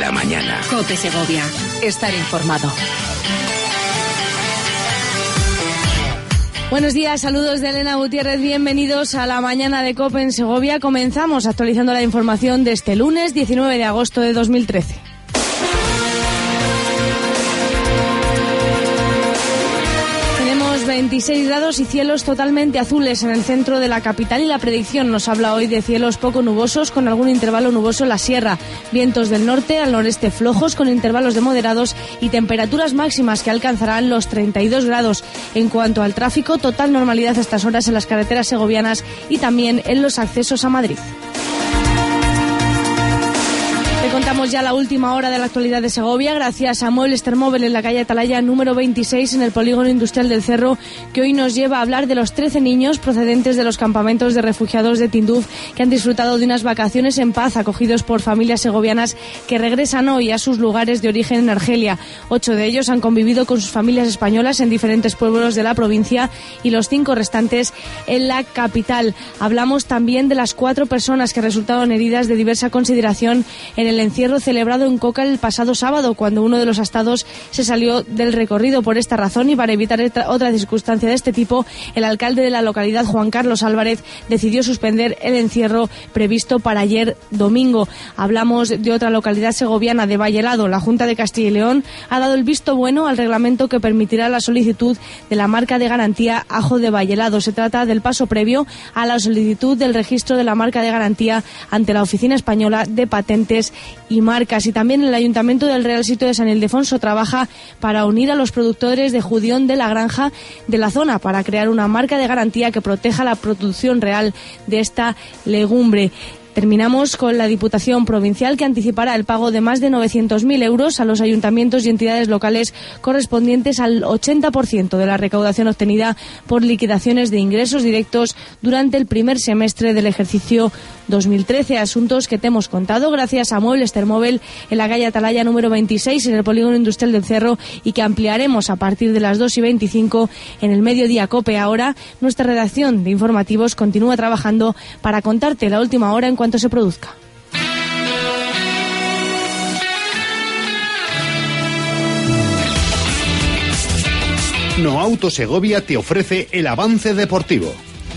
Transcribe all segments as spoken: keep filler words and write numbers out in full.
la mañana. COPE Segovia. Estar informado. Buenos días, saludos de Elena Gutiérrez, bienvenidos a la mañana de COPE en Segovia. Comenzamos actualizando la información de este lunes diecinueve de agosto de dos mil trece. veintiséis grados y cielos totalmente azules en el centro de la capital, y la predicción nos habla hoy de cielos poco nubosos con algún intervalo nuboso en la sierra, vientos del norte al noreste flojos con intervalos de moderados y temperaturas máximas que alcanzarán los treinta y dos grados. En cuanto al tráfico, total normalidad a estas horas en las carreteras segovianas y también en los accesos a Madrid. Te contamos ya la última hora de la actualidad de Segovia gracias a Muebles Termóvil en la calle Atalaya número veintiséis en el polígono industrial del Cerro, que hoy nos lleva a hablar de los trece niños procedentes de los campamentos de refugiados de Tinduf que han disfrutado de unas vacaciones en paz acogidos por familias segovianas que regresan hoy a sus lugares de origen en Argelia. Ocho de ellos han convivido con sus familias españolas en diferentes pueblos de la provincia y los cinco restantes en la capital. Hablamos también de las cuatro personas que resultaron heridas de diversa consideración en el el encierro celebrado en Coca el pasado sábado, cuando uno de los astados se salió del recorrido. Por esta razón y para evitar otra circunstancia de este tipo, el alcalde de la localidad, Juan Carlos Álvarez, decidió suspender el encierro previsto para ayer domingo. Hablamos de otra localidad segoviana, de Vallelado. La Junta de Castilla y León ha dado el visto bueno al reglamento que permitirá la solicitud de la marca de garantía Ajo de Vallelado. Se trata del paso previo a la solicitud del registro de la marca de garantía ante la Oficina Española de Patentes y Marcas. Y también el Ayuntamiento del Real Sitio de San Ildefonso trabaja para unir a los productores de judión de la granja de la zona para crear una marca de garantía que proteja la producción real de esta legumbre. Terminamos con la Diputación Provincial, que anticipará el pago de más de novecientos mil euros a los ayuntamientos y entidades locales correspondientes al ochenta por ciento de la recaudación obtenida por liquidaciones de ingresos directos durante el primer semestre del ejercicio dos mil trece. Asuntos que te hemos contado gracias a Muebles Termóvil en la calle Atalaya número veintiséis en el polígono industrial del Cerro, y que ampliaremos a partir de las dos y veinticinco en el Mediodía COPE. Ahora nuestra redacción de informativos continúa trabajando para contarte la última hora en cuanto se produzca. No Auto Segovia te ofrece el avance deportivo.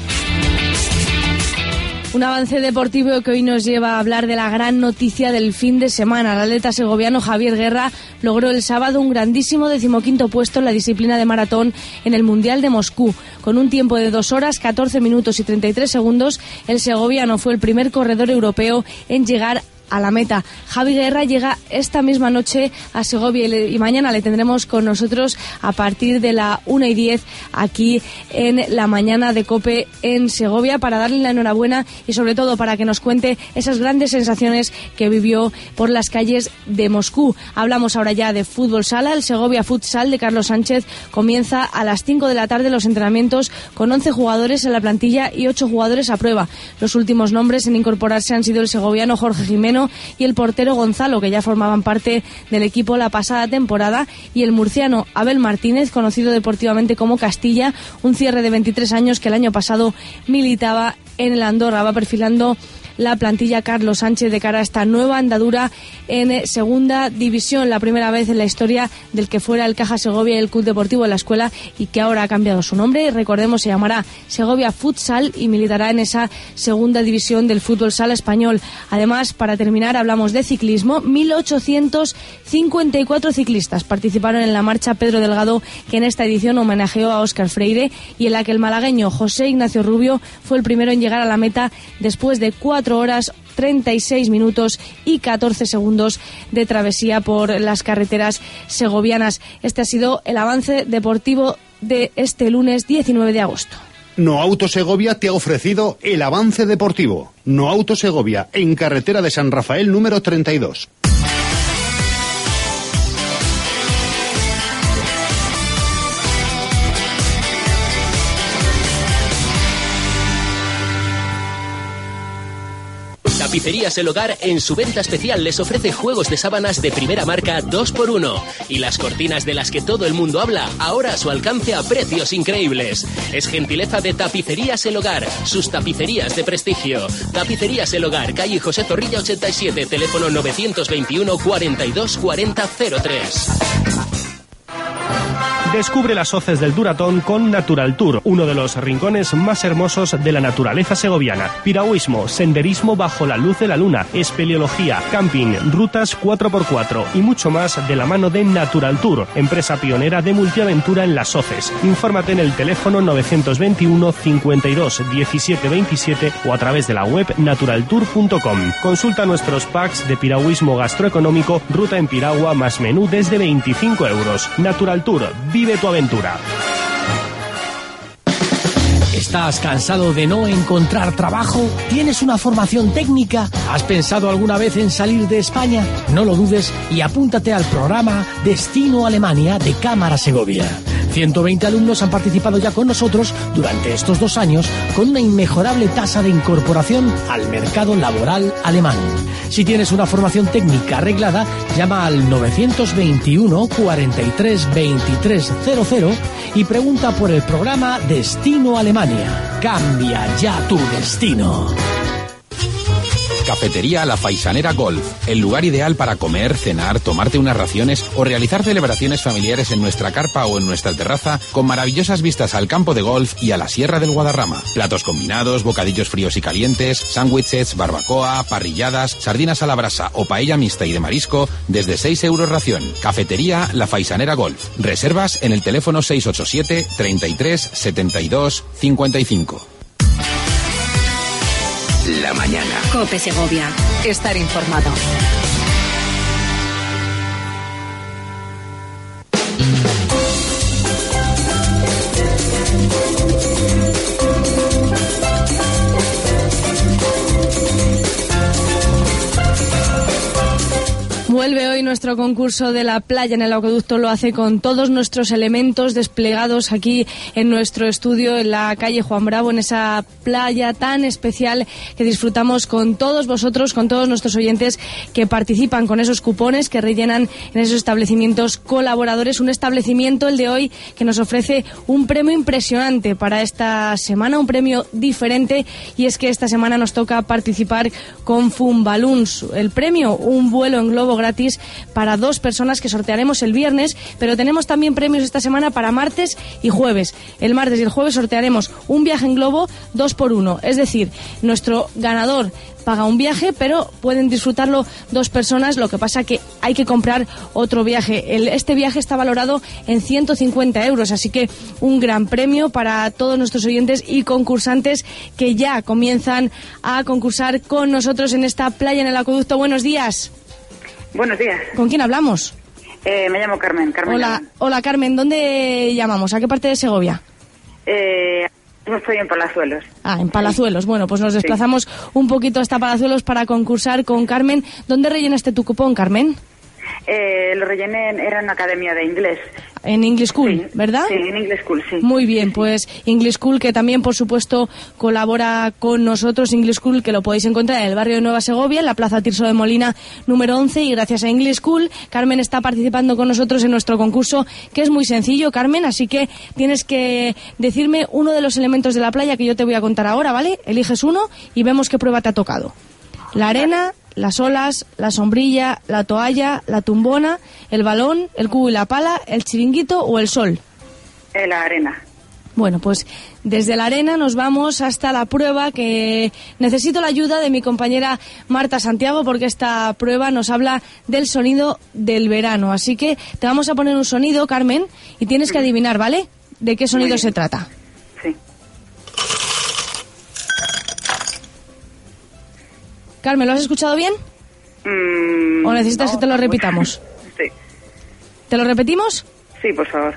Un avance deportivo que hoy nos lleva a hablar de la gran noticia del fin de semana. El atleta segoviano Javier Guerra logró el sábado un grandísimo decimoquinto puesto en la disciplina de maratón en el Mundial de Moscú. Con un tiempo de dos horas, catorce minutos y treinta y tres segundos, el segoviano fue el primer corredor europeo en llegar a la meta. Javi Guerra llega esta misma noche a Segovia y, le, y mañana le tendremos con nosotros a partir de la una y diez aquí en la mañana de COPE en Segovia, para darle la enhorabuena y sobre todo para que nos cuente esas grandes sensaciones que vivió por las calles de Moscú. Hablamos ahora ya de fútbol sala. El Segovia Futsal de Carlos Sánchez comienza a las cinco de la tarde los entrenamientos con once jugadores en la plantilla y ocho jugadores a prueba. Los últimos nombres en incorporarse han sido el segoviano Jorge Jimeno y el portero Gonzalo, que ya formaban parte del equipo la pasada temporada, y el murciano Abel Martínez, conocido deportivamente como Castilla, un cierre de veintitrés años que el año pasado militaba en el Andorra. Va perfilando la plantilla Carlos Sánchez de cara a esta nueva andadura en segunda división, la primera vez en la historia del que fuera el Caja Segovia y el Club Deportivo de la Escuela, y que ahora ha cambiado su nombre. Recordemos, se llamará Segovia Futsal y militará en esa segunda división del fútbol sala español. Además, para terminar, hablamos de ciclismo. mil ochocientos cincuenta y cuatro ciclistas participaron en la marcha Pedro Delgado, que en esta edición homenajeó a Óscar Freire y en la que el malagueño José Ignacio Rubio fue el primero en llegar a la meta después de cuatro horas, treinta y seis minutos y catorce segundos de travesía por las carreteras segovianas. Este ha sido el avance deportivo de este lunes diecinueve de agosto. No Auto Segovia te ha ofrecido el avance deportivo. No Auto Segovia, en carretera de San Rafael número treinta y dos. Tapicerías El Hogar en su venta especial les ofrece juegos de sábanas de primera marca dos por uno y las cortinas de las que todo el mundo habla, ahora a su alcance a precios increíbles. Es gentileza de Tapicerías El Hogar, sus tapicerías de prestigio. Tapicerías El Hogar, calle José Zorrilla ochenta y siete, teléfono novecientos veintiuno cuarenta y dos cuarenta cero tres. Descubre las hoces del Duratón con Natural Tour, uno de los rincones más hermosos de la naturaleza segoviana. Piragüismo, senderismo bajo la luz de la luna, espeleología, camping, rutas cuatro por cuatro y mucho más de la mano de Natural Tour, empresa pionera de multiaventura en las hoces. Infórmate en el teléfono novecientos veintiuno cincuenta y dos diecisiete veintisiete o a través de la web natural tour punto com. Consulta nuestros packs de piragüismo gastroeconómico, ruta en piragua más menú desde veinticinco euros. Natural Tour, vive tu aventura. ¿Estás cansado de no encontrar trabajo? ¿Tienes una formación técnica? ¿Has pensado alguna vez en salir de España? No lo dudes y apúntate al programa Destino Alemania de Cámara Segovia. ciento veinte alumnos han participado ya con nosotros durante estos dos años con una inmejorable tasa de incorporación al mercado laboral alemán. Si tienes una formación técnica arreglada, llama al novecientos veintiuno cuarenta y tres veintitrés cero cero y pregunta por el programa Destino Alemania. Cambia ya tu destino. Cafetería La Faisanera Golf, el lugar ideal para comer, cenar, tomarte unas raciones o realizar celebraciones familiares en nuestra carpa o en nuestra terraza con maravillosas vistas al campo de golf y a la Sierra del Guadarrama. Platos combinados, bocadillos fríos y calientes, sándwiches, barbacoa, parrilladas, sardinas a la brasa o paella mixta y de marisco desde seis euros ración. Cafetería La Faisanera Golf. Reservas en el teléfono seis ocho siete, treinta y tres, setenta y dos, cincuenta y cinco. La mañana. COPE Segovia. Estar informado. Vuelve hoy nuestro concurso de la playa en el acueducto, lo hace con todos nuestros elementos desplegados aquí en nuestro estudio en la calle Juan Bravo, en esa playa tan especial que disfrutamos con todos vosotros, con todos nuestros oyentes que participan con esos cupones que rellenan en esos establecimientos colaboradores. Un establecimiento, el de hoy, que nos ofrece un premio impresionante para esta semana, un premio diferente, y es que esta semana nos toca participar con Funballoons. El premio, un vuelo en globo gratis para dos personas que sortearemos el viernes, pero tenemos también premios esta semana para martes y jueves. El martes y el jueves sortearemos un viaje en globo dos por uno, es decir, nuestro ganador paga un viaje, pero pueden disfrutarlo dos personas, lo que pasa que hay que comprar otro viaje. El, este viaje está valorado en ciento cincuenta euros, así que un gran premio para todos nuestros oyentes y concursantes que ya comienzan a concursar con nosotros en esta playa en el acueducto. Buenos días. Buenos días. ¿Con quién hablamos? Eh, me llamo Carmen. Carmen hola, Llama. hola Carmen, ¿dónde llamamos? ¿A qué parte de Segovia? Eh, no estoy en Palazuelos. Ah, en Palazuelos. Bueno, pues nos desplazamos sí. un poquito hasta Palazuelos para concursar con Carmen. ¿Dónde rellenaste tu cupón, Carmen? Eh, lo rellené, en, era en una academia de inglés. En English School, sí, ¿verdad? Sí, en English School, sí. Muy bien, pues English School, que también, por supuesto, colabora con nosotros. English School, que lo podéis encontrar en el barrio de Nueva Segovia, en la Plaza Tirso de Molina, número once. Y gracias a English School, Carmen está participando con nosotros en nuestro concurso, que es muy sencillo, Carmen. Así que tienes que decirme uno de los elementos de la playa que yo te voy a contar ahora, ¿vale? Eliges uno y vemos qué prueba te ha tocado. La arena, las olas, la sombrilla, la toalla, la tumbona, el balón, el cubo y la pala, el chiringuito o el sol. Eh, la arena. Bueno, pues desde la arena nos vamos hasta la prueba, que necesito la ayuda de mi compañera Marta Santiago, porque esta prueba nos habla del sonido del verano. Así que te vamos a poner un sonido, Carmen, y tienes que adivinar, ¿vale?, de qué sonido se trata. Sí. Carmen, ¿lo has escuchado bien? Mm, ¿O necesitas no, que te lo repitamos? Sí. ¿Te lo repetimos? Sí, por favor.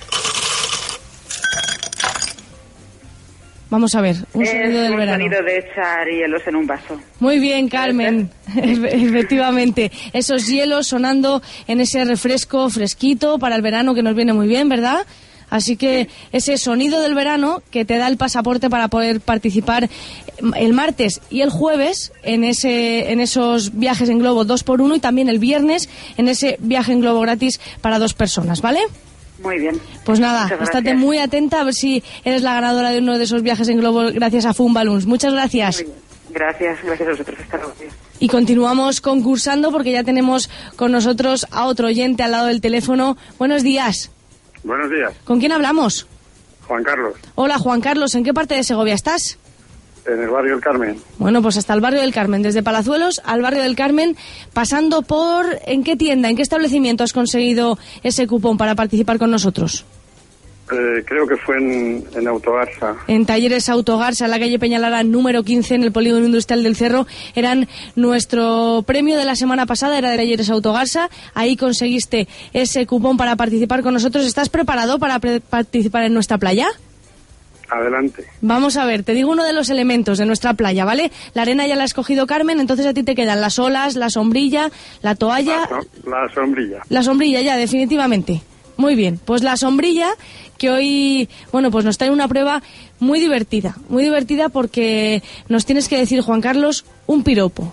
Vamos a ver, un es sonido del un verano. sonido de echar hielos en un vaso. Muy bien, Carmen. Efectivamente, esos hielos sonando en ese refresco fresquito para el verano que nos viene muy bien, ¿verdad? Así que ese sonido del verano que te da el pasaporte para poder participar el martes y el jueves en ese en esos viajes en globo dos por uno y también el viernes en ese viaje en globo gratis para dos personas, ¿vale? Muy bien. Pues nada, estate muy atenta a ver si eres la ganadora de uno de esos viajes en globo gracias a Fun Balloons. Muchas gracias. Muy bien. Gracias, gracias a vosotros. Hasta luego. Y continuamos concursando porque ya tenemos con nosotros a otro oyente al lado del teléfono. Buenos días. Buenos días. ¿Con quién hablamos? Juan Carlos. Hola, Juan Carlos. ¿En qué parte de Segovia estás? En el barrio del Carmen. Bueno, pues hasta el barrio del Carmen. Desde Palazuelos al barrio del Carmen, pasando por... ¿En qué tienda, en qué establecimiento has conseguido ese cupón para participar con nosotros? Eh, creo que fue en, en Autogarza. En Talleres Autogarza, en la calle Peñalara número quince, en el Polígono Industrial del Cerro. Eran nuestro premio de la semana pasada, era de Talleres Autogarza. Ahí conseguiste ese cupón para participar con nosotros. ¿Estás preparado para pre- participar en nuestra playa? Adelante. Vamos a ver, te digo uno de los elementos de nuestra playa, ¿vale? La arena ya la ha escogido Carmen, entonces a ti te quedan las olas, la sombrilla, la toalla... La, so- la sombrilla. La sombrilla, ya, definitivamente. Muy bien, pues la sombrilla, que hoy, bueno, pues nos trae una prueba muy divertida, muy divertida porque nos tienes que decir, Juan Carlos, un piropo.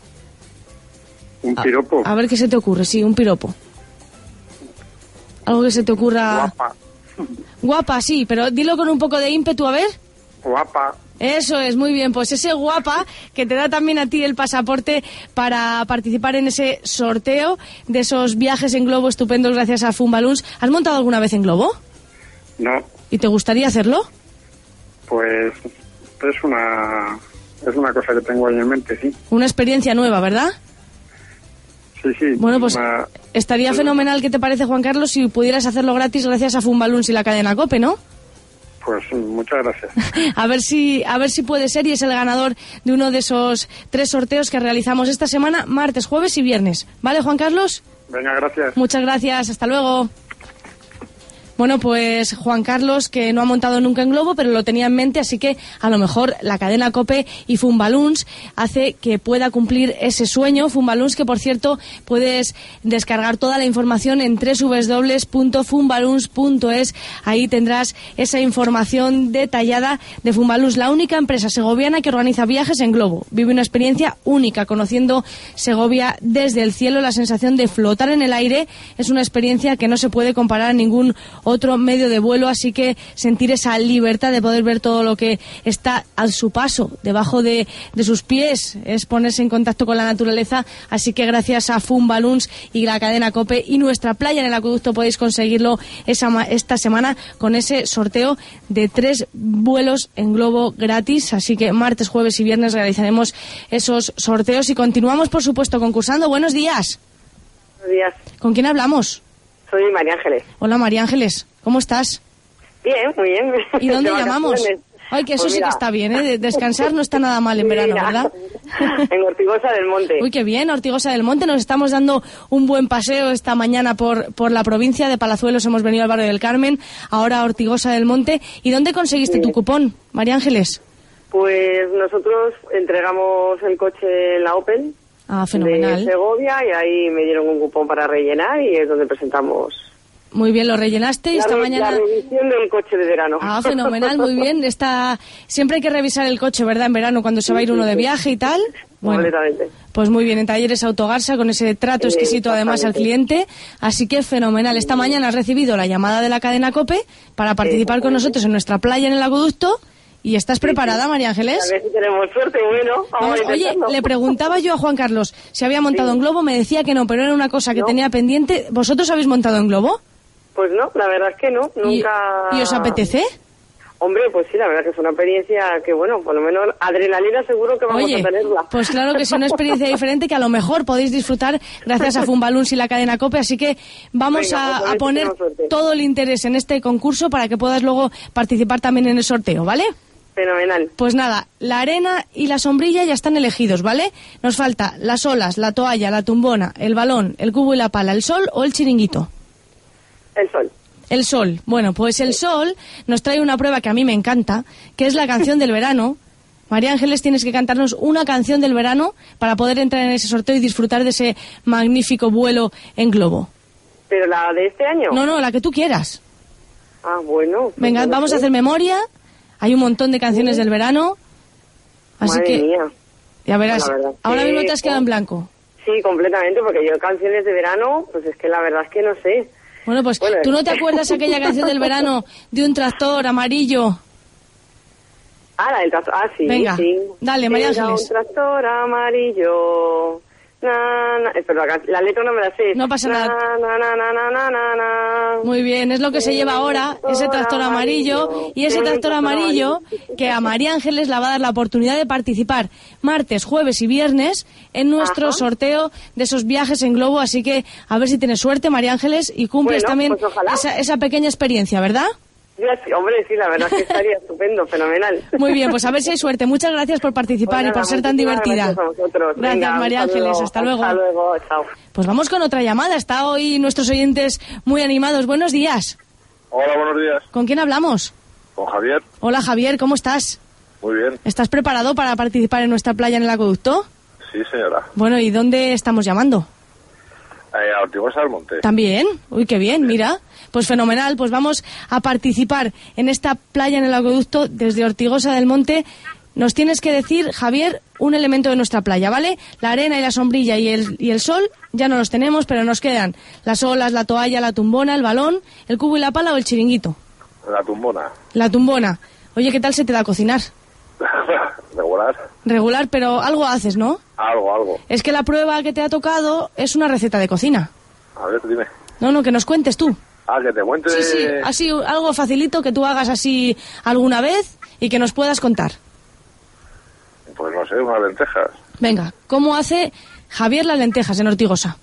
¿Un piropo? A, a ver qué se te ocurre, sí, un piropo. Algo que se te ocurra... Guapa. Guapa, sí, pero dilo con un poco de ímpetu, a ver. Guapa. Eso es, muy bien, pues ese guapa que te da también a ti el pasaporte para participar en ese sorteo de esos viajes en globo estupendos gracias a Fun Balloons. ¿Has montado alguna vez en globo? No. ¿Y te gustaría hacerlo? Pues es una es una cosa que tengo ahí en mente, sí. Una experiencia nueva, ¿verdad? Sí, sí. Bueno, pues una... estaría fenomenal, ¿qué te parece, Juan Carlos, si pudieras hacerlo gratis gracias a Fun Balloons y la cadena COPE, ¿no? Pues muchas gracias. A ver si a ver si puede ser y es el ganador de uno de esos tres sorteos que realizamos esta semana, martes, jueves y viernes. ¿Vale, Juan Carlos? Venga, gracias. Muchas gracias, hasta luego. Bueno, pues Juan Carlos, que no ha montado nunca en globo, pero lo tenía en mente, así que a lo mejor la cadena COPE y Fun Balloons hace que pueda cumplir ese sueño. Fun Balloons, que por cierto puedes descargar toda la información en doble u doble u doble u punto fun balloons punto es. Ahí tendrás esa información detallada de Fun Balloons, la única empresa segoviana que organiza viajes en globo. Vive una experiencia única, conociendo Segovia desde el cielo. La sensación de flotar en el aire es una experiencia que no se puede comparar a ningún otro medio de vuelo, así que sentir esa libertad de poder ver todo lo que está a su paso, debajo de, de sus pies, es ponerse en contacto con la naturaleza. Así que gracias a Fun Balloons y la cadena COPE y nuestra playa en el acueducto podéis conseguirlo esa, esta semana con ese sorteo de tres vuelos en globo gratis. Así que martes, jueves y viernes realizaremos esos sorteos y continuamos, por supuesto, concursando. Buenos días. Buenos días. ¿Con quién hablamos? Soy María Ángeles. Hola, María Ángeles. ¿Cómo estás? Bien, muy bien. ¿Y dónde llamamos? Ay, que eso pues sí mira. que está bien, ¿eh? Descansar no está nada mal en verano, Mira, ¿verdad? En Ortigosa del Monte. Uy, qué bien, Ortigosa del Monte. Nos estamos dando un buen paseo esta mañana por, por la provincia de Palazuelos. Hemos venido al barrio del Carmen, ahora a Ortigosa del Monte. ¿Y dónde conseguiste sí. tu cupón, María Ángeles? Pues nosotros entregamos el coche en la Opel. Ah, fenomenal. De Segovia, y ahí me dieron un cupón para rellenar y es donde presentamos. Muy bien, lo rellenaste y la, esta mañana... La revisión del coche de verano. Ah, fenomenal, muy bien. Está... Siempre hay que revisar el coche, ¿verdad? En verano, cuando se va a ir uno de viaje y tal. Bueno, completamente. Pues muy bien, en Talleres Autogarza, con ese trato exquisito además al cliente. Así que fenomenal. Esta mañana has recibido la llamada de la cadena COPE para participar con nosotros en nuestra playa en el acueducto. ¿Y estás preparada, sí, sí. María Ángeles? A ver si tenemos suerte, bueno. Vamos vamos, oye, le preguntaba yo a Juan Carlos si había montado sí. en globo, me decía que no, pero era una cosa que no. tenía pendiente. ¿Vosotros habéis montado en globo? Pues no, la verdad es que no, nunca... ¿Y, ¿y os apetece? Hombre, pues sí, la verdad que es una experiencia que, bueno, por lo menos adrenalina seguro que vamos Oye, a tenerla. Pues claro que sí, una experiencia diferente que a lo mejor podéis disfrutar gracias a Fun Balloons y la cadena COPE, así que vamos Venga, a, pues a, a poner todo el interés en este concurso para que puedas luego participar también en el sorteo, ¿vale? Fenomenal. Pues nada, la arena y la sombrilla ya están elegidos, ¿vale? Nos falta las olas, la toalla, la tumbona, el balón, el cubo y la pala, el sol o el chiringuito. El sol. El sol. Bueno, pues el sol nos trae una prueba que a mí me encanta, que es la canción del verano. María Ángeles, tienes que cantarnos una canción del verano para poder entrar en ese sorteo y disfrutar de ese magnífico vuelo en globo. ¿Pero la de este año? No, no, la que tú quieras. Ah, bueno. Venga, pues, vamos a hacer memoria. Hay un montón de canciones sí. del verano. Así Madre que mía. ya verás. La verdad Ahora que- mismo te has quedado en blanco. Sí, completamente, porque yo canciones de verano, pues es que la verdad es que no sé. Bueno, pues Bueno, ¿tú no te acuerdas aquella canción del verano de un tractor amarillo? Ah, la del tractor. Ah, sí, Venga, sí. dale, María Era Ángeles. un tractor amarillo. Na, na. Eh, Pero la, la letra no me la sé. No pasa Na, nada. Na, na, na, na, na, na, na. Muy bien, es lo que se lleva ahora, ese tractor amarillo, y ese tractor amarillo que a María Ángeles le va a dar la oportunidad de participar martes, jueves y viernes en nuestro Ajá. sorteo de esos viajes en globo, así que a ver si tienes suerte, María Ángeles, y cumples Bueno, también pues ojalá. esa, esa pequeña experiencia, ¿verdad? Ya, sí, hombre, sí, la verdad es que estaría estupendo, fenomenal. Muy bien, pues a ver si hay suerte. Muchas gracias por participar Pues y por nada, ser tan muchísimas divertida. Gracias a vosotros. Gracias, Venga, un María saludo. Ángeles. Hasta luego. Hasta luego, chao. Pues vamos con otra llamada. Está hoy nuestros oyentes muy animados. Buenos días. Hola, buenos días. ¿Con quién hablamos? Con Javier. Hola, Javier, ¿cómo estás? Muy bien. ¿Estás preparado para participar en nuestra playa en el acueducto? Sí, señora. Bueno, ¿y dónde estamos llamando? Eh, a Ortigosa del Monte. ¿También? Uy, qué bien, mira. Pues fenomenal, pues vamos a participar en esta playa en el acueducto desde Ortigosa del Monte. Nos tienes que decir, Javier, un elemento de nuestra playa, ¿vale? La arena y la sombrilla y el, y el sol ya no los tenemos, pero nos quedan las olas, la toalla, la tumbona, el balón, el cubo y la pala o el chiringuito. La tumbona. La tumbona. Oye, ¿qué tal se te da cocinar? Regular. Regular, pero algo haces, ¿no? Algo, algo. Es que la prueba que te ha tocado es una receta de cocina. A ver, dime. No, no, que nos cuentes tú. Ah, que te cuente. Sí, sí, así algo facilito que tú hagas así alguna vez y que nos puedas contar. Pues no sé, unas lentejas. Venga, ¿cómo hace Javier las lentejas en Ortigosa?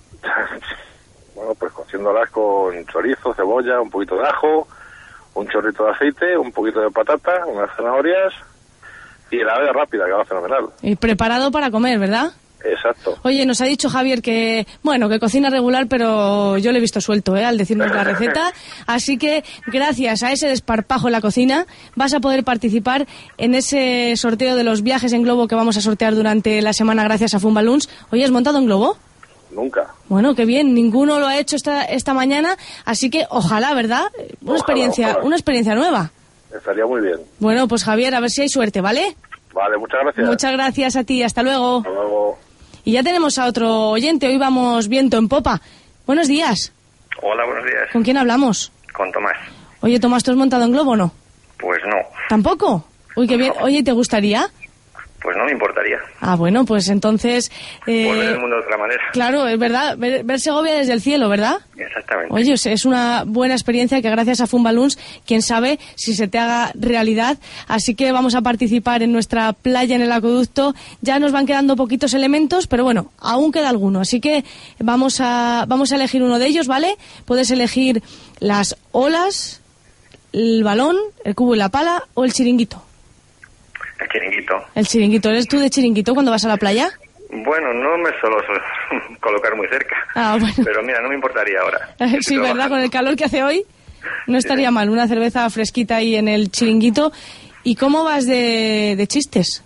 Bueno, pues cociéndolas con chorizo, cebolla, un poquito de ajo, un chorrito de aceite, un poquito de patata, unas zanahorias y la olla rápida, que va fenomenal. Y preparado para comer, ¿verdad? Exacto. Oye, nos ha dicho Javier que, bueno, que cocina regular, pero yo le he visto suelto, ¿eh?, al decirnos la receta. Así que, gracias a ese desparpajo en la cocina, vas a poder participar en ese sorteo de los viajes en globo que vamos a sortear durante la semana gracias a Fumballoons. Oye, ¿has montado en globo? Nunca. Bueno, qué bien, ninguno lo ha hecho esta, esta mañana, así que ojalá, ¿verdad? Una Ojalá, experiencia, ojalá. una experiencia nueva. Estaría muy bien. Bueno, pues Javier, a ver si hay suerte, ¿vale? Vale, muchas gracias. Muchas gracias a ti, hasta luego. Hasta luego. Y ya tenemos a otro oyente, hoy vamos viento en popa. Buenos días. Hola, buenos días. ¿Con quién hablamos? Con Tomás. Oye, Tomás, ¿tú has montado en globo o no? Pues no, ¿Tampoco? Uy, qué bien. Oye, ¿te gustaría? pues no me importaría. Ah, bueno, pues entonces... eh, Volver el mundo de otra manera. Claro, es verdad, ver, ver Segovia desde el cielo, ¿verdad? Exactamente. Oye, es una buena experiencia que gracias a Fumballoons, quién sabe si se te haga realidad. Así que vamos a participar en nuestra playa en el acueducto. Ya nos van quedando poquitos elementos, pero bueno, aún queda alguno. Así que vamos a, vamos a elegir uno de ellos, ¿vale? Puedes elegir las olas, el balón, el cubo y la pala o el chiringuito. El chiringuito. El chiringuito. ¿Eres tú de chiringuito cuando vas a la playa? Bueno, no me suelo colocar muy cerca. Ah, bueno. Pero mira, no me importaría ahora. Sí, ¿verdad? Con el calor que hace hoy, no estaría mal. Una cerveza fresquita ahí en el chiringuito. ¿Y cómo vas de, de chistes?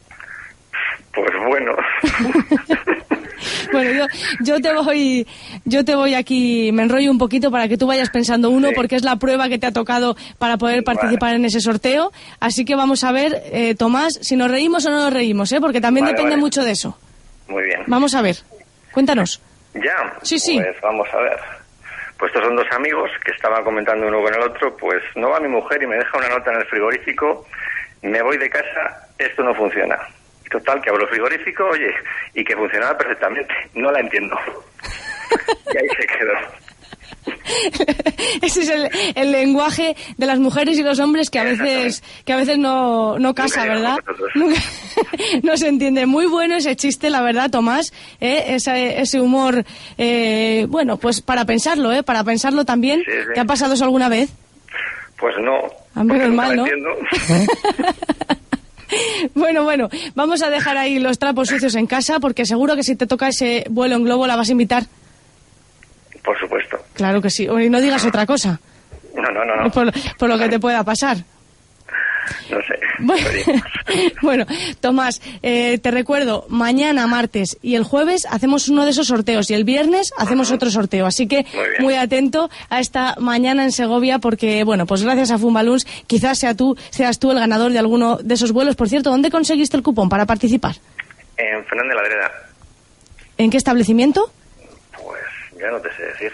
Pues bueno. Bueno, yo, yo te voy yo te voy aquí, me enrollo un poquito para que tú vayas pensando uno, sí, porque es la prueba que te ha tocado para poder participar vale. en ese sorteo. Así que vamos a ver, eh, Tomás, si nos reímos o no nos reímos, ¿eh? Porque también vale, depende vale. mucho de eso. Muy bien. Vamos a ver, cuéntanos. Ya, sí, sí. Pues vamos a ver. Pues estos son dos amigos que estaban comentando uno con el otro, pues no va mi mujer y me deja una nota en el frigorífico, me voy de casa, esto no funciona. Total, que abro el frigorífico, oye, y que funcionaba perfectamente. No la entiendo. Y ahí se quedó. Ese es el, el lenguaje de las mujeres y los hombres que a veces que a veces no, no casa, ¿verdad? Nunca, no se entiende. Muy bueno ese chiste, la verdad, Tomás. ¿eh? Ese, ese humor, eh, bueno, pues para pensarlo, ¿eh? Para pensarlo también. Sí, sí. ¿Te ha pasado eso alguna vez? Pues no. Ah, menos mal, ¿no? Entiendo. Bueno, bueno, vamos a dejar ahí los trapos sucios en casa porque seguro que si te toca ese vuelo en globo la vas a invitar. Por supuesto. Claro que sí. Y no digas otra cosa. No, no, no. no. Por, por lo que te pueda pasar. no sé. Bueno, bueno Tomás, eh, te recuerdo, mañana martes y el jueves hacemos uno de esos sorteos y el viernes hacemos uh-huh. otro sorteo, así que muy, muy atento a esta mañana en Segovia porque, bueno, pues gracias a Funballoons quizás sea tú, seas tú el ganador de alguno de esos vuelos. Por cierto, ¿dónde conseguiste el cupón para participar? En Fernández de la Adreda. ¿En qué establecimiento? Pues ya no te sé decir.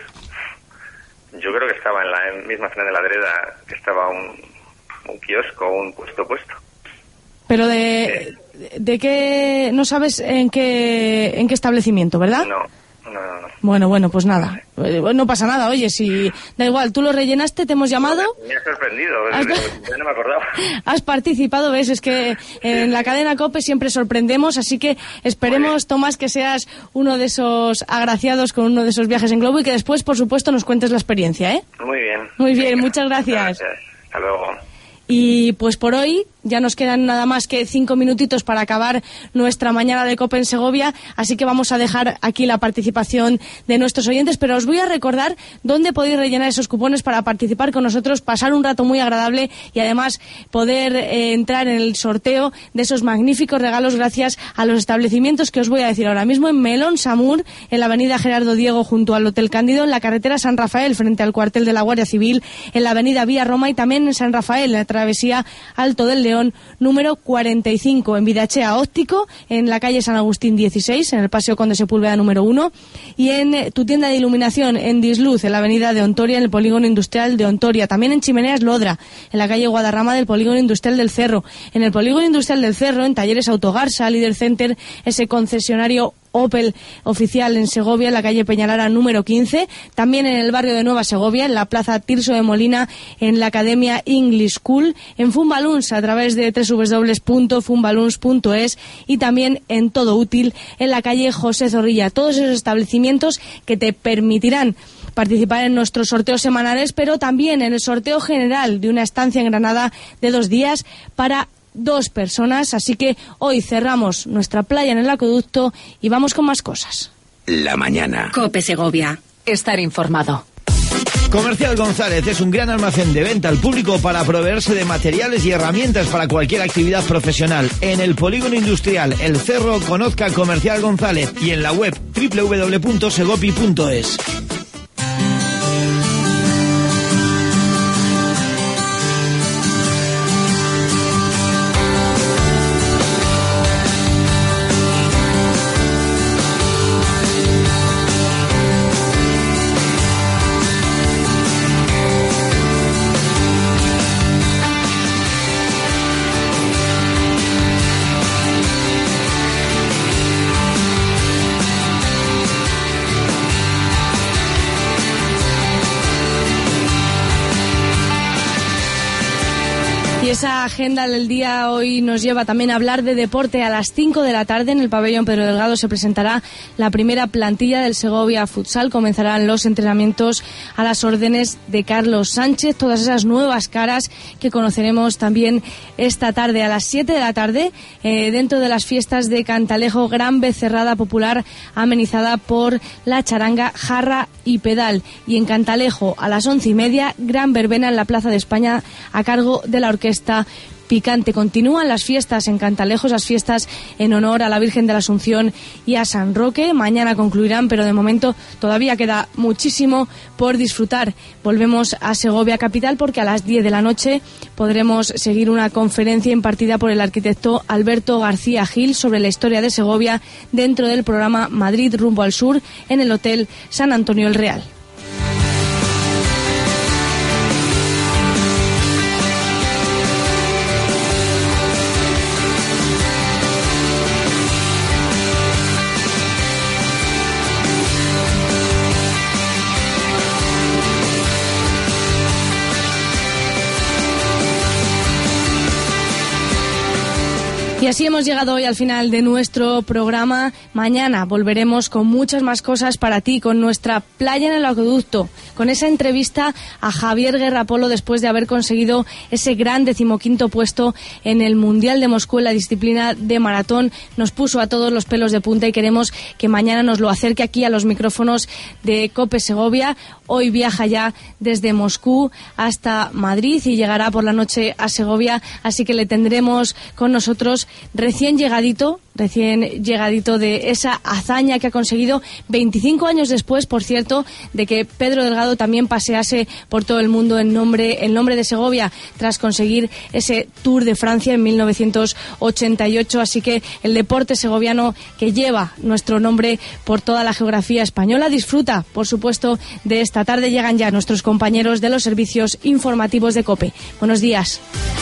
Yo creo que estaba en la misma Fernández de la Adreda, que estaba un, un kiosco, un puesto puesto. Pero de, eh. de, de qué, no sabes en qué en qué establecimiento, ¿verdad? No, no, no. no. Bueno, bueno, pues nada. No pasa nada, oye, si da igual, tú lo rellenaste, te hemos llamado. Me, me ha sorprendido, has, ya no me acordaba. Has participado, ves, es que en la cadena COPE siempre sorprendemos, así que esperemos, Tomás, que seas uno de esos agraciados con uno de esos viajes en globo y que después, por supuesto, nos cuentes la experiencia, ¿eh? Muy bien. Muy bien, Venga, muchas gracias. Muchas gracias. Hasta luego. Y pues por hoy ya nos quedan nada más que cinco minutitos para acabar nuestra mañana de COPE en Segovia, así que vamos a dejar aquí la participación de nuestros oyentes, pero os voy a recordar dónde podéis rellenar esos cupones para participar con nosotros, pasar un rato muy agradable y además poder eh, entrar en el sorteo de esos magníficos regalos gracias a los establecimientos que os voy a decir ahora mismo: en Melón Samur, en la avenida Gerardo Diego junto al Hotel Cándido, en la carretera San Rafael frente al cuartel de la Guardia Civil, en la avenida Vía Roma y también en San Rafael, en la travesía Alto del León número cuarenta y cinco, en Vidachea Óptico, en la calle San Agustín dieciséis, en el Paseo Conde Sepúlveda número uno, y en eh, tu tienda de iluminación en Disluz, en la avenida de Ontoria, en el Polígono Industrial de Ontoria, también en Chimeneas Lodra, en la calle Guadarrama del Polígono Industrial del Cerro, en el Polígono Industrial del Cerro, en Talleres Autogarsa, Líder Center, ese concesionario Opel oficial en Segovia, en la calle Peñalara número quince, también en el barrio de Nueva Segovia, en la plaza Tirso de Molina, en la Academia English School, en Funballoons a través de doble u doble u doble u punto funballoons punto es y también en Todo Útil, en la calle José Zorrilla. Todos esos establecimientos que te permitirán participar en nuestros sorteos semanales, pero también en el sorteo general de una estancia en Granada de dos días para dos personas, así que hoy cerramos nuestra playa en el acueducto y vamos con más cosas. La mañana. COPE Segovia. Estar informado. Comercial González es un gran almacén de venta al público para proveerse de materiales y herramientas para cualquier actividad profesional. En el Polígono Industrial El Cerro, conozca Comercial González y en la web doble u doble u doble u punto segopi punto es. Esa agenda del día hoy nos lleva también a hablar de deporte. A las cinco de la tarde en el pabellón Pedro Delgado se presentará la primera plantilla del Segovia Futsal. Comenzarán los entrenamientos a las órdenes de Carlos Sánchez. Todas esas nuevas caras que conoceremos también esta tarde a las siete de la tarde eh, dentro de las fiestas de Cantalejo, gran becerrada popular amenizada por la charanga, jarra y pedal. Y en Cantalejo a las once y media, gran verbena en la Plaza de España a cargo de la orquesta Picante. Continúan las fiestas en Cantalejo, las fiestas en honor a la Virgen de la Asunción y a San Roque. Mañana concluirán, pero de momento todavía queda muchísimo por disfrutar. Volvemos a Segovia capital porque a las diez de la noche podremos seguir una conferencia impartida por el arquitecto Alberto García Gil sobre la historia de Segovia dentro del programa Madrid rumbo al sur en el Hotel San Antonio el Real. Y así hemos llegado hoy al final de nuestro programa. Mañana volveremos con muchas más cosas para ti, con nuestra playa en el acueducto, con esa entrevista a Javier Guerra Polo después de haber conseguido ese gran decimoquinto puesto en el Mundial de Moscú en la disciplina de maratón. Nos puso a todos los pelos de punta y queremos que mañana nos lo acerque aquí a los micrófonos de COPE Segovia. Hoy viaja ya desde Moscú hasta Madrid y llegará por la noche a Segovia, así que le tendremos con nosotros recién llegadito, recién llegadito de esa hazaña que ha conseguido veinticinco años después, por cierto, de que Pedro Delgado también pasease por todo el mundo en nombre, en nombre de Segovia, tras conseguir ese Tour de Francia en mil novecientos ochenta y ocho. Así que el deporte segoviano que lleva nuestro nombre por toda la geografía española disfruta, por supuesto, de esta tarde. Llegan ya nuestros compañeros de los servicios informativos de COPE. Buenos días.